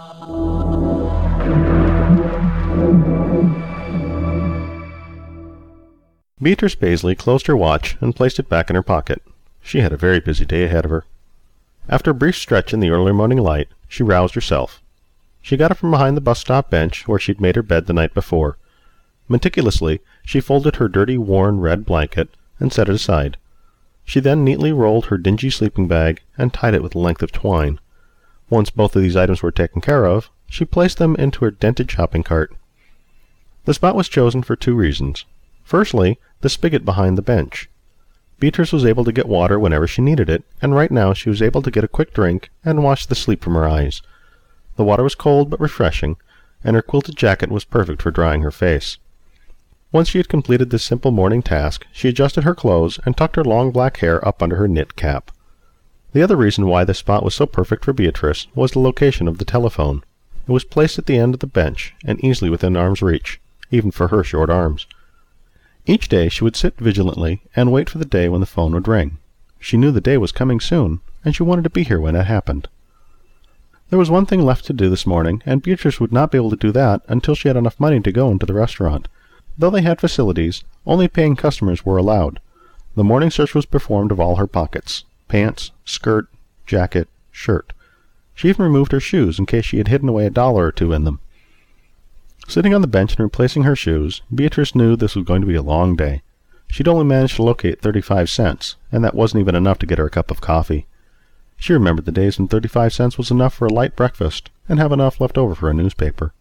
Beatrice Paisley closed her watch and placed it back in her pocket. She had a very busy day ahead of her. After a brief stretch in the early morning light, she roused herself. She got up from behind the bus stop bench where she'd made her bed the night before. Meticulously, she folded her dirty, worn red blanket and set it aside. She then neatly rolled her dingy sleeping bag and tied it with a length of twine. Once both of these items were taken care of, she placed them into her dented shopping cart. The spot was chosen for two reasons. Firstly, the spigot behind the bench. Beatrice was able to get water whenever she needed it, and right now she was able to get a quick drink and wash the sleep from her eyes. The water was cold but refreshing, and her quilted jacket was perfect for drying her face. Once she had completed this simple morning task, she adjusted her clothes and tucked her long black hair up under her knit cap. The other reason why this spot was so perfect for Beatrice was the location of the telephone. It was placed at the end of the bench and easily within arm's reach, even for her short arms. Each day she would sit vigilantly and wait for the day when the phone would ring. She knew the day was coming soon, and she wanted to be here when it happened. There was one thing left to do this morning, and Beatrice would not be able to do that until she had enough money to go into the restaurant. Though they had facilities, only paying customers were allowed. The morning search was performed of all her pockets: pants, skirt, jacket, shirt. She even removed her shoes in case she had hidden away $1 or $2 in them. Sitting on the bench and replacing her shoes, Beatrice knew this was going to be a long day. She'd only managed to locate 35 cents, and that wasn't even enough to get her a cup of coffee. She remembered the days when 35 cents was enough for a light breakfast and have enough left over for a newspaper.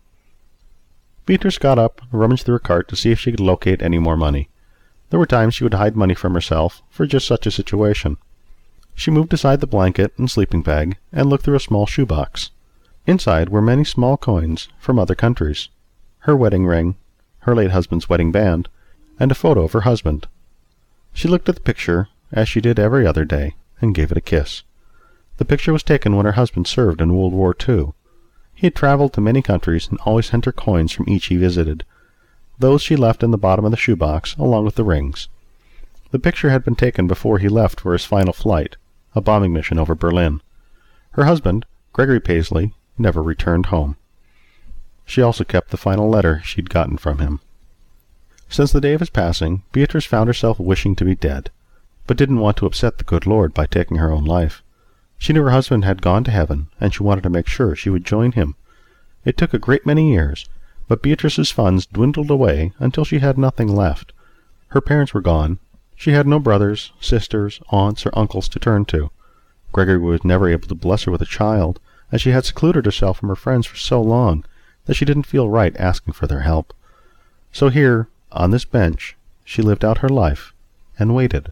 Beatrice got up and rummaged through her cart to see if she could locate any more money. There were times she would hide money from herself for just such a situation. She moved aside the blanket and sleeping bag and looked through a small shoebox. Inside were many small coins from other countries: her wedding ring, her late husband's wedding band, and a photo of her husband. She looked at the picture, as she did every other day, and gave it a kiss. The picture was taken when her husband served in World War II. He had traveled to many countries and always sent her coins from each he visited. Those she left in the bottom of the shoebox, along with the rings. The picture had been taken before he left for his final flight, a bombing mission over Berlin. Her husband, Gregory Paisley, never returned home. She also kept the final letter she'd gotten from him. Since the day of his passing, Beatrice found herself wishing to be dead, but didn't want to upset the good Lord by taking her own life. She knew her husband had gone to heaven, and she wanted to make sure she would join him. It took a great many years, but Beatrice's funds dwindled away until she had nothing left. Her parents were gone. She had no brothers, sisters, aunts, or uncles to turn to. Gregory was never able to bless her with a child, as she had secluded herself from her friends for so long that she didn't feel right asking for their help. So here, on this bench, she lived out her life and waited.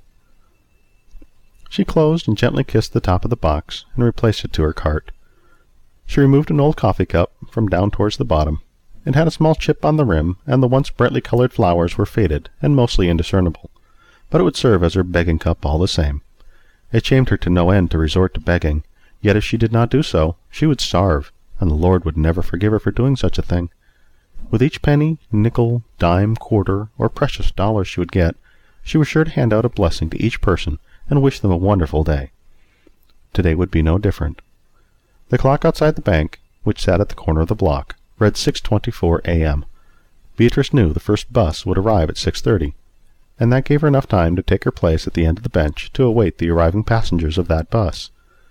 She closed and gently kissed the top of the box and replaced it to her cart. She removed an old coffee cup from down towards the bottom. It had a small chip on the rim, and the once brightly colored flowers were faded and mostly indiscernible, but it would serve as her begging cup all the same. It shamed her to no end to resort to begging, yet if she did not do so, she would starve, and the Lord would never forgive her for doing such a thing. With each penny, nickel, dime, quarter, or precious dollar she would get, she was sure to hand out a blessing to each person and wish them a wonderful day. Today would be no different. The clock outside the bank, which sat at the corner of the block, read 6:24 a.m. Beatrice knew the first bus would arrive at 6:30, and that gave her enough time to take her place at the end of the bench to await the arriving passengers of that bus.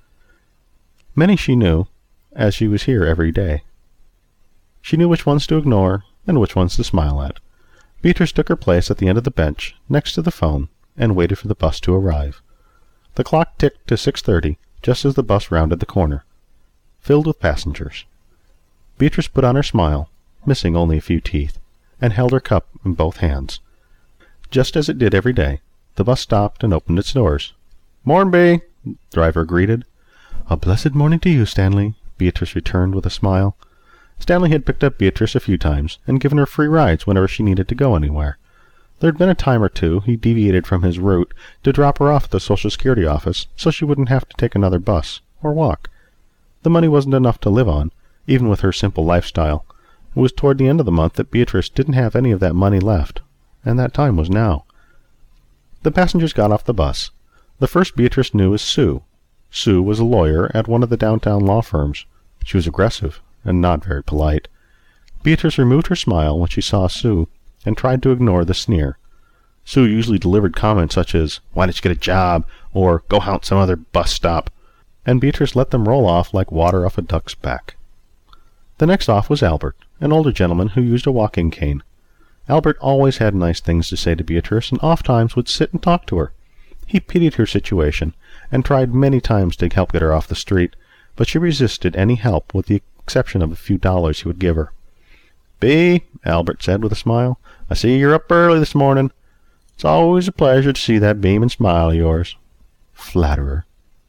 Many she knew, as she was here every day. She knew which ones to ignore and which ones to smile at. Beatrice took her place at the end of the bench, next to the phone, and waited for the bus to arrive. The clock ticked to 6:30, just as the bus rounded the corner, filled with passengers. Beatrice put on her smile, missing only a few teeth, and held her cup in both hands. Just as it did every day, the bus stopped and opened its doors. "Mornby," the driver greeted. "A blessed morning to you, Stanley," Beatrice returned with a smile. Stanley had picked up Beatrice a few times and given her free rides whenever she needed to go anywhere. There had been a time or two he deviated from his route to drop her off at the Social Security office so she wouldn't have to take another bus or walk. The money wasn't enough to live on, even with her simple lifestyle. It was toward the end of the month that Beatrice didn't have any of that money left, and that time was now. The passengers got off the bus. The first Beatrice knew was Sue. Sue was a lawyer at one of the downtown law firms. She was aggressive and not very polite. Beatrice removed her smile when she saw Sue, and tried to ignore the sneer. Sue usually delivered comments such as, "Why didn't you get a job?" or "Go haunt some other bus stop," and Beatrice let them roll off like water off a duck's back. The next off was Albert, an older gentleman who used a walking cane. Albert always had nice things to say to Beatrice, and ofttimes would sit and talk to her. He pitied her situation, and tried many times to help get her off the street, but she resisted any help with the exception of a few dollars he would give her. "Bee," Albert said with a smile, "I see you're up early this morning. It's always a pleasure to see that beaming smile of yours." Flatterer.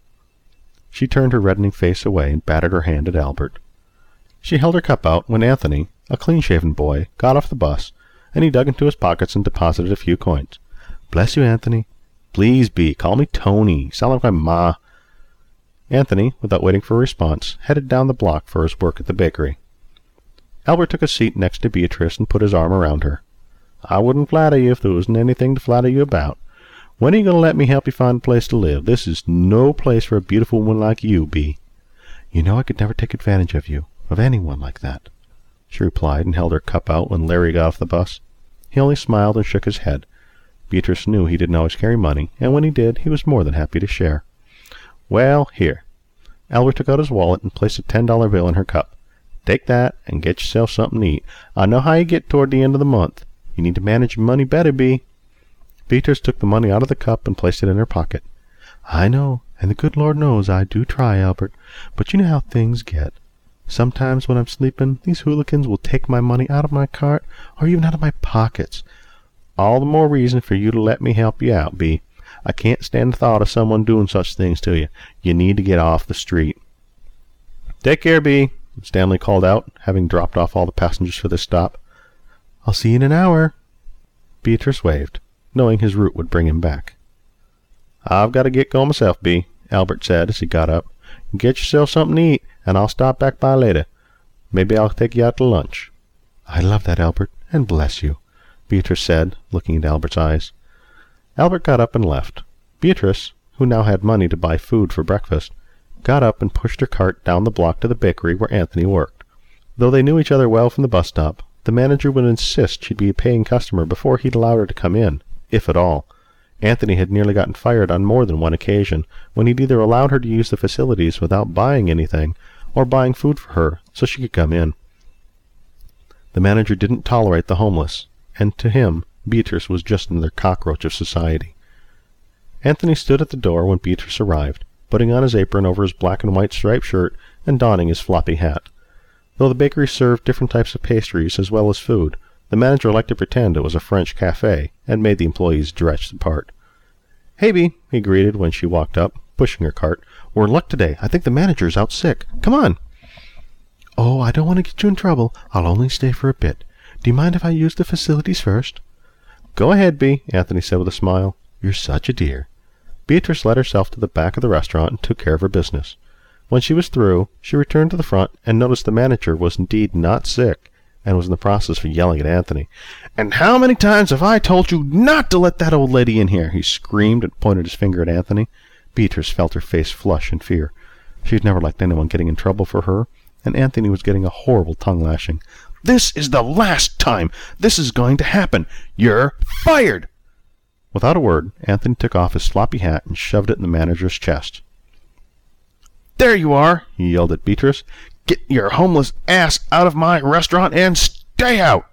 She turned her reddening face away and batted her hand at Albert. She held her cup out when Anthony, a clean-shaven boy, got off the bus, and he dug into his pockets and deposited a few coins. "Bless you, Anthony." "Please, Bee, call me Tony. You sound like my ma." Anthony, without waiting for a response, headed down the block for his work at the bakery. Albert took a seat next to Beatrice and put his arm around her. "I wouldn't flatter you if there wasn't anything to flatter you about. When are you going to let me help you find a place to live? This is no place for a beautiful woman like you, Bee." "You know I could never take advantage of you, of anyone like that," she replied, and held her cup out when Larry got off the bus. He only smiled and shook his head. Beatrice knew he didn't always carry money, and when he did, he was more than happy to share. "Well, here." Albert took out his wallet and placed a $10 bill in her cup. "Take that, and get yourself something to eat. I know how you get toward the end of the month. You need to manage your money better, Bee." Beatrice took the money out of the cup and placed it in her pocket. "I know, and the good Lord knows I do try, Albert, but you know how things get. Sometimes when I'm sleeping, these hooligans will take my money out of my cart, or even out of my pockets. All the more reason for you to let me help you out, Bee. I can't stand the thought of someone doing such things to you. You need to get off the street." "Take care, Bee," Stanley called out, having dropped off all the passengers for this stop. "I'll see you in an hour." Beatrice waved, knowing his route would bring him back. "I've got to get going myself, Bee," Albert said as he got up. "Get yourself something to eat, and I'll stop back by later. Maybe I'll take you out to lunch." "I love that, Albert, and bless you," Beatrice said, looking into Albert's eyes. Albert got up and left. Beatrice, who now had money to buy food for breakfast, got up and pushed her cart down the block to the bakery where Anthony worked. Though they knew each other well from the bus stop, the manager would insist she'd be a paying customer before he'd allow her to come in, if at all. Anthony had nearly gotten fired on more than one occasion, when he'd either allowed her to use the facilities without buying anything, or buying food for her so she could come in. The manager didn't tolerate the homeless, and to him, Beatrice was just another cockroach of society. Anthony stood at the door when Beatrice arrived, putting on his apron over his black and white striped shirt and donning his floppy hat. Though the bakery served different types of pastries as well as food, the manager liked to pretend it was a French cafe and made the employees dress the part. "Hey, Bee," he greeted when she walked up, pushing her cart. "We're in luck today. I think the manager's out sick. Come on." "Oh, I don't want to get you in trouble. I'll only stay for a bit. Do you mind if I use the facilities first?" "Go ahead, Bee," Anthony said with a smile. "You're such a dear." Beatrice led herself to the back of the restaurant and took care of her business. When she was through, she returned to the front and noticed the manager was indeed not sick, and was in the process of yelling at Anthony. "And how many times have I told you not to let that old lady in here?" he screamed and pointed his finger at Anthony. Beatrice felt her face flush in fear. She had never liked anyone getting in trouble for her, and Anthony was getting a horrible tongue-lashing. "This is the last time this is going to happen. You're fired!" Without a word, Anthony took off his floppy hat and shoved it in the manager's chest. "There you are!" he yelled at Beatrice. "Get your homeless ass out of my restaurant and stay out!"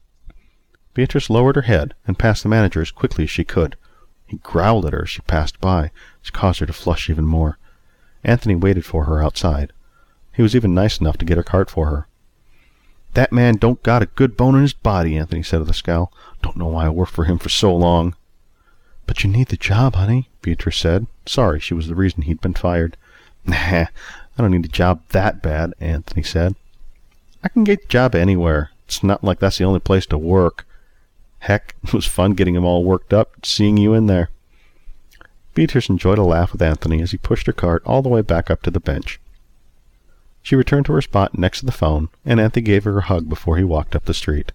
Beatrice lowered her head and passed the manager as quickly as she could. He growled at her as she passed by, which caused her to flush even more. Anthony waited for her outside. He was even nice enough to get her cart for her. "That man don't got a good bone in his body," Anthony said with a scowl. "Don't know why I worked for him for so long." "But you need the job, honey," Beatrice said, sorry she was the reason he'd been fired. "Nah, I don't need a job that bad," Anthony said. "I can get a job anywhere. It's not like that's the only place to work. Heck, it was fun getting him all worked up, seeing you in there." Beatrice enjoyed a laugh with Anthony as he pushed her cart all the way back up to the bench. She returned to her spot next to the phone, and Anthony gave her a hug before he walked up the street.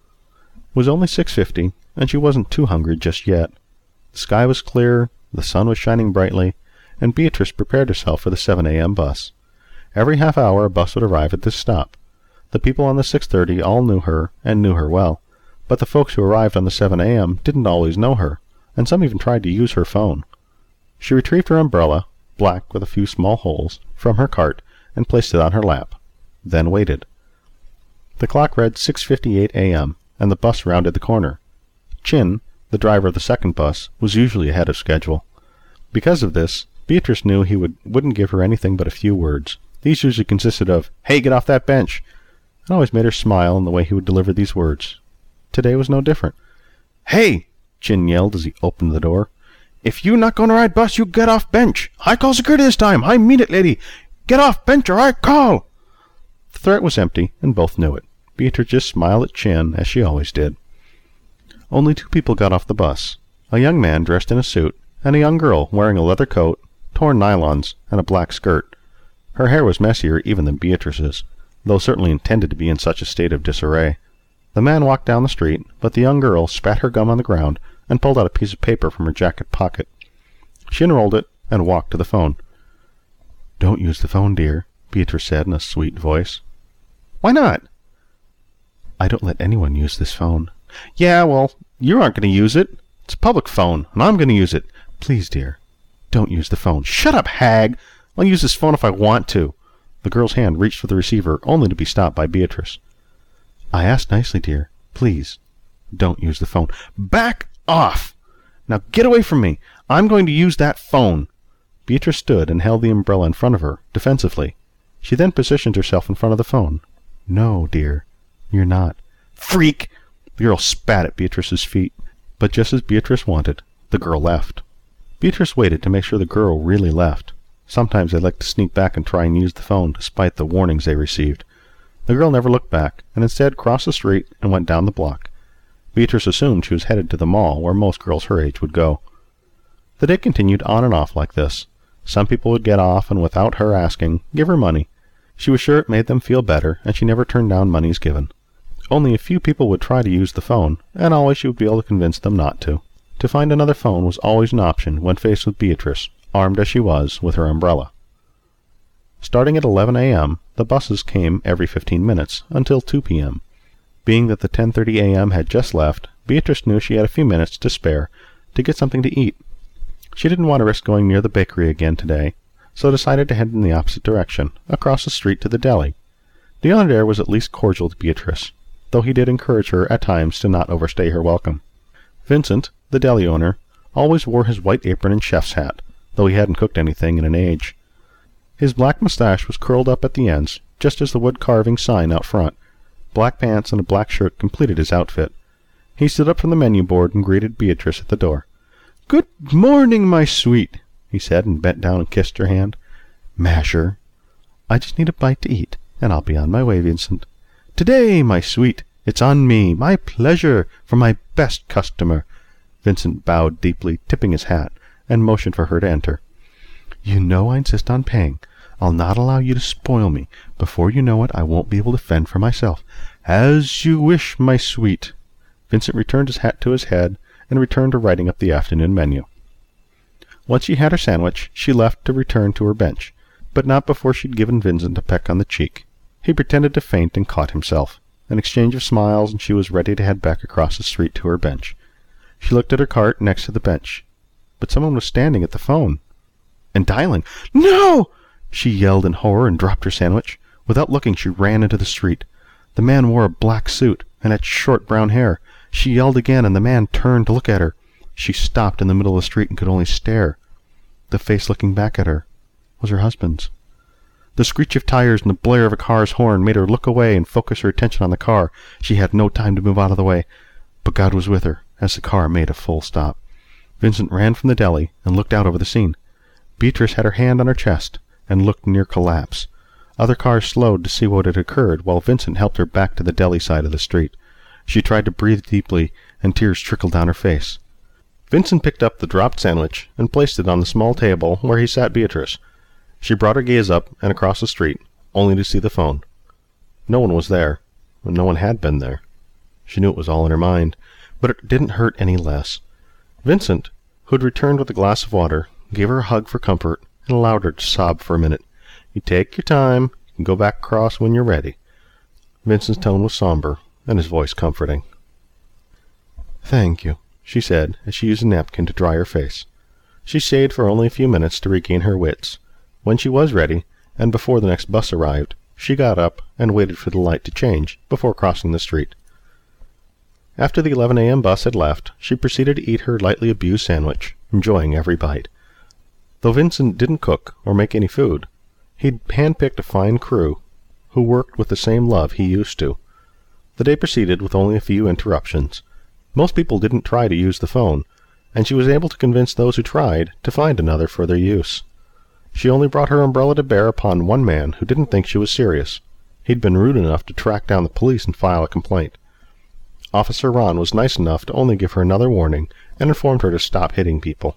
It was only 6:50, and she wasn't too hungry just yet. The sky was clear, the sun was shining brightly, and Beatrice prepared herself for the 7 a.m. bus. Every half hour a bus would arrive at this stop. The people on the 6:30 all knew her, and knew her well, but the folks who arrived on the 7 a.m. didn't always know her, and some even tried to use her phone. She retrieved her umbrella, black with a few small holes, from her cart, and placed it on her lap, then waited. The clock read 6:58 a.m., and the bus rounded the corner. Chin, the driver of the second bus, was usually ahead of schedule. Because of this, Beatrice knew he wouldn't give her anything but a few words. These usually consisted of, "Hey, get off that bench!" It always made her smile in the way he would deliver these words. Today was no different. "Hey!" Chin yelled as he opened the door. "If you not going to ride bus, you get off bench! I call security this time! I mean it, lady! Get off bench or I call!" The threat was empty, and both knew it. Beatrice just smiled at Chin, as she always did. Only two people got off the bus. A young man dressed in a suit, and a young girl wearing a leather coat, torn nylons, and a black skirt. Her hair was messier even than Beatrice's, though certainly intended to be in such a state of disarray. The man walked down the street, but the young girl spat her gum on the ground and pulled out a piece of paper from her jacket pocket. She unrolled it and walked to the phone. "Don't use the phone, dear," Beatrice said in a sweet voice. "Why not?" "I don't let anyone use this phone." "Yeah, well, you aren't going to use it. It's a public phone, and I'm going to use it." "Please, dear, don't use the phone." "Shut up, hag! I'll use this phone if I want to." The girl's hand reached for the receiver, only to be stopped by Beatrice. "I asked nicely, dear. Please, don't use the phone." "Back off! Now get away from me. I'm going to use that phone." Beatrice stood and held the umbrella in front of her, defensively. She then positioned herself in front of the phone. "No, dear, you're not." "Freak!" The girl spat at Beatrice's feet, but just as Beatrice wanted, the girl left. Beatrice waited to make sure the girl really left. Sometimes they liked to sneak back and try and use the phone, despite the warnings they received. The girl never looked back, and instead crossed the street and went down the block. Beatrice assumed she was headed to the mall, where most girls her age would go. The day continued on and off like this. Some people would get off and, without her asking, give her money. She was sure it made them feel better, and she never turned down monies given. Only a few people would try to use the phone, and always she would be able to convince them not to. To find another phone was always an option when faced with Beatrice, armed as she was with her umbrella. Starting at 11 a.m., the buses came every 15 minutes, until 2 p.m. Being that the 10:30 a.m. had just left, Beatrice knew she had a few minutes to spare to get something to eat. She didn't want to risk going near the bakery again today, so decided to head in the opposite direction, across the street to the deli. The owner there was at least cordial to Beatrice, though he did encourage her at times to not overstay her welcome. Vincent, the deli owner, always wore his white apron and chef's hat, though he hadn't cooked anything in an age. His black mustache was curled up at the ends, just as the wood-carving sign out front. Black pants and a black shirt completed his outfit. He stood up from the menu board and greeted Beatrice at the door. "Good morning, my sweet," he said, and bent down and kissed her hand. "Masher." "I just need a bite to eat, and I'll be on my way, Vincent." "Today, my sweet, it's on me. My pleasure, for my best customer." Vincent bowed deeply, tipping his hat, and motioned for her to enter. "You know I insist on paying. I'll not allow you to spoil me. Before you know it, I won't be able to fend for myself." "As you wish, my sweet." Vincent returned his hat to his head, and returned to writing up the afternoon menu. Once she had her sandwich, she left to return to her bench, but not before she'd given Vincent a peck on the cheek. He pretended to faint and caught himself. An exchange of smiles, and she was ready to head back across the street to her bench. She looked at her cart next to the bench, but someone was standing at the phone and dialing. "No!" she yelled in horror and dropped her sandwich. Without looking, she ran into the street. The man wore a black suit and had short brown hair. She yelled again, and the man turned to look at her. She stopped in the middle of the street and could only stare. The face looking back at her was her husband's. The screech of tires and the blare of a car's horn made her look away and focus her attention on the car. She had no time to move out of the way, but God was with her as the car made a full stop. Vincent ran from the deli and looked out over the scene. Beatrice had her hand on her chest and looked near collapse. Other cars slowed to see what had occurred, while Vincent helped her back to the deli side of the street. She tried to breathe deeply, and tears trickled down her face. Vincent picked up the dropped sandwich and placed it on the small table where he sat Beatrice. She brought her gaze up and across the street, only to see the phone. No one was there, and no one had been there. She knew it was all in her mind, but it didn't hurt any less. Vincent, who had returned with a glass of water, gave her a hug for comfort and allowed her to sob for a minute. You take your time. You can go back across when you're ready." Vincent's tone was somber, and his voice comforting. "Thank you," she said, as she used a napkin to dry her face. She stayed for only a few minutes to regain her wits. When she was ready, and before the next bus arrived, she got up and waited for the light to change before crossing the street. After the 11 a.m. bus had left, she proceeded to eat her lightly abused sandwich, enjoying every bite. Though Vincent didn't cook or make any food, he'd handpicked a fine crew who worked with the same love he used to. The day proceeded with only a few interruptions. Most people didn't try to use the phone, and she was able to convince those who tried to find another for their use. She only brought her umbrella to bear upon one man who didn't think she was serious. He'd been rude enough to track down the police and file a complaint. Officer Ron was nice enough to only give her another warning and informed her to stop hitting people.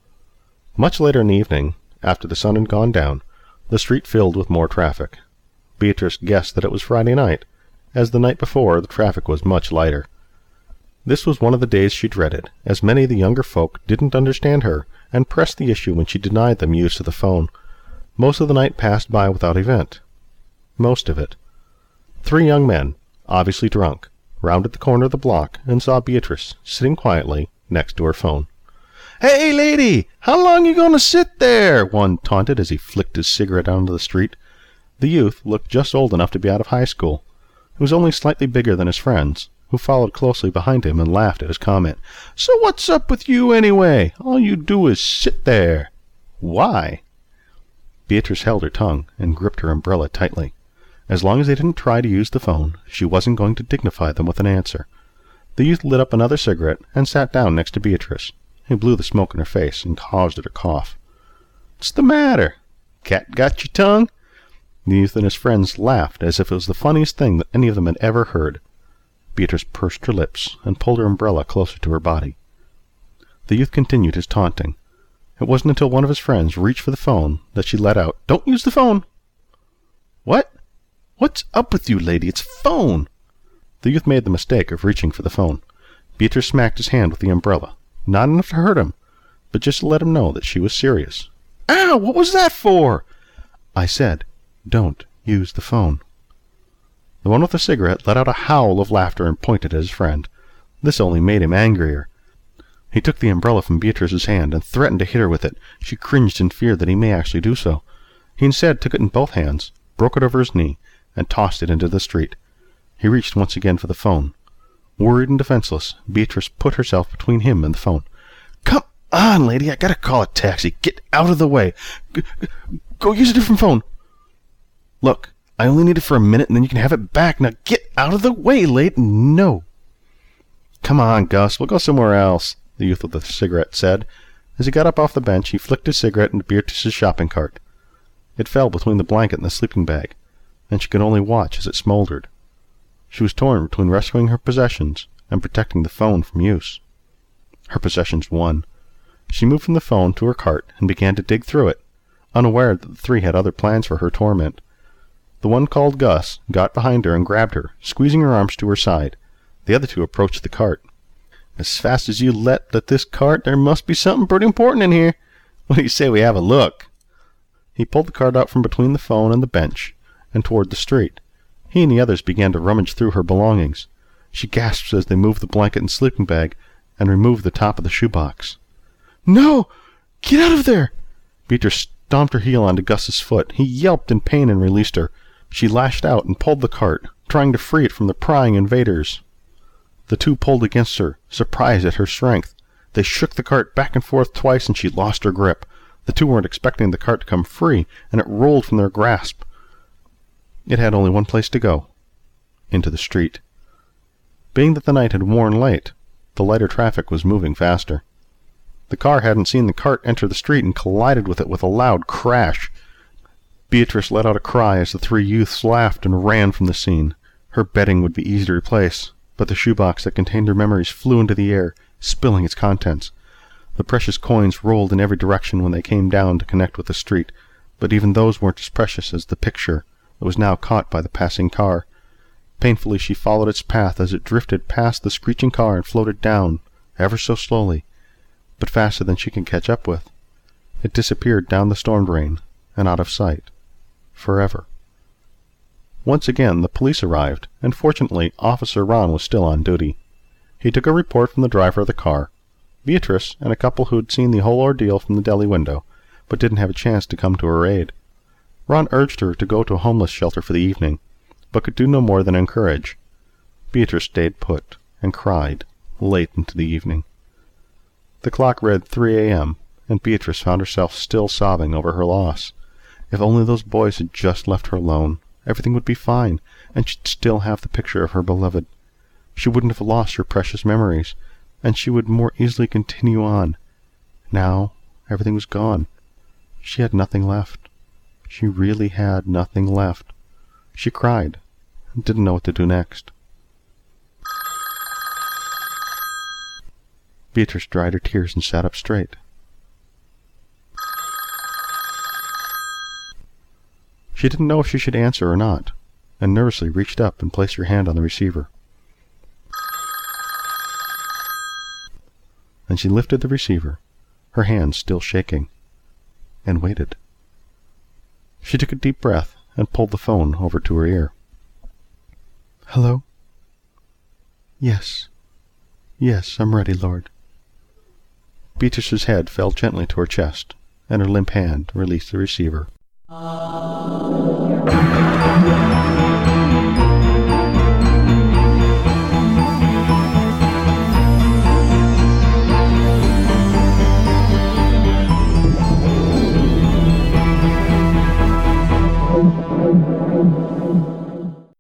Much later in the evening, after the sun had gone down, the street filled with more traffic. Beatrice guessed that it was Friday night, as the night before the traffic was much lighter. This was one of the days she dreaded, as many of the younger folk didn't understand her and pressed the issue when she denied them use of the phone. Most of the night passed by without event. Most of it. 3 young men, obviously drunk, rounded the corner of the block and saw Beatrice sitting quietly next to her phone. "Hey, lady, how long you going to sit there?" one taunted as he flicked his cigarette onto the street. The youth looked just old enough to be out of high school. He was only slightly bigger than his friends, who followed closely behind him and laughed at his comment. "So what's up with you anyway? All you do is sit there." "Why?" Beatrice held her tongue and gripped her umbrella tightly. As long as they didn't try to use the phone, she wasn't going to dignify them with an answer. The youth lit up another cigarette and sat down next to Beatrice. He blew the smoke in her face and caused her to cough. "What's the matter? Cat got your tongue?" The youth and his friends laughed as if it was the funniest thing that any of them had ever heard. Beatrice pursed her lips and pulled her umbrella closer to her body. The youth continued his taunting. It wasn't until one of his friends reached for the phone that she let out, "Don't use the phone!" "What? What's up with you, lady? It's phone!" The youth made the mistake of reaching for the phone. Beatrice smacked his hand with the umbrella, not enough to hurt him, but just to let him know that she was serious. "Ow! What was that for?" "I said, don't use the phone." The one with the cigarette let out a howl of laughter and pointed at his friend. This only made him angrier. He took the umbrella from Beatrice's hand and threatened to hit her with it. She cringed in fear that he may actually do so. He instead took it in both hands, broke it over his knee, and tossed it into the street. He reached once again for the phone. Worried and defenseless, Beatrice put herself between him and the phone. "Come on, lady, I gotta call a taxi. Get out of the way. Go use a different phone." "Look, I only need it for a minute, and then you can have it back. Now get out of the way, lady." "No." "Come on, Gus, we'll go somewhere else," the youth with the cigarette said. As he got up off the bench, he flicked his cigarette into Beatrice's shopping cart. It fell between the blanket and the sleeping bag, and she could only watch as it smoldered. She was torn between rescuing her possessions and protecting the phone from use. Her possessions won. She moved from the phone to her cart and began to dig through it, unaware that the 3 had other plans for her torment. The one called Gus got behind her and grabbed her, squeezing her arms to her side. The other 2 approached the cart. "As fast as you let this cart, there must be something pretty important in here. What do you say we have a look?" He pulled the cart out from between the phone and the bench and toward the street. He and the others began to rummage through her belongings. She gasped as they moved the blanket and sleeping bag and removed the top of the shoebox. "No! Get out of there!" Beatrice stomped her heel onto Gus's foot. He yelped in pain and released her. She lashed out and pulled the cart, trying to free it from the prying invaders. The 2 pulled against her, surprised at her strength. They shook the cart back and forth twice, and she lost her grip. The 2 weren't expecting the cart to come free, and it rolled from their grasp. It had only one place to go: into the street. Being that the night had worn late, the lighter traffic was moving faster. The car hadn't seen the cart enter the street and collided with it with a loud crash. Beatrice let out a cry as the 3 youths laughed and ran from the scene. Her bedding would be easy to replace, but the shoebox that contained her memories flew into the air, spilling its contents. The precious coins rolled in every direction when they came down to connect with the street, but even those weren't as precious as the picture that was now caught by the passing car. Painfully she followed its path as it drifted past the screeching car and floated down, ever so slowly, but faster than she could catch up with. It disappeared down the storm drain and out of sight, forever. Once again the police arrived, and fortunately Officer Ron was still on duty. He took a report from the driver of the car, Beatrice, and a couple who'd seen the whole ordeal from the deli window, but didn't have a chance to come to her aid. Ron urged her to go to a homeless shelter for the evening, but could do no more than encourage. Beatrice stayed put, and cried, late into the evening. The clock read 3 a.m., and Beatrice found herself still sobbing over her loss. If only those boys had just left her alone, everything would be fine, and she'd still have the picture of her beloved. She wouldn't have lost her precious memories, and she would more easily continue on. Now, everything was gone. She had nothing left. She really had nothing left. She cried, and didn't know what to do next. Beatrice dried her tears and sat up straight. She didn't know if she should answer or not, and nervously reached up and placed her hand on the receiver. And she lifted the receiver, her hand still shaking, and waited. She took a deep breath and pulled the phone over to her ear. "Hello?" "Yes. Yes, I'm ready, Lord." Beatrice's head fell gently to her chest, and her limp hand released the receiver.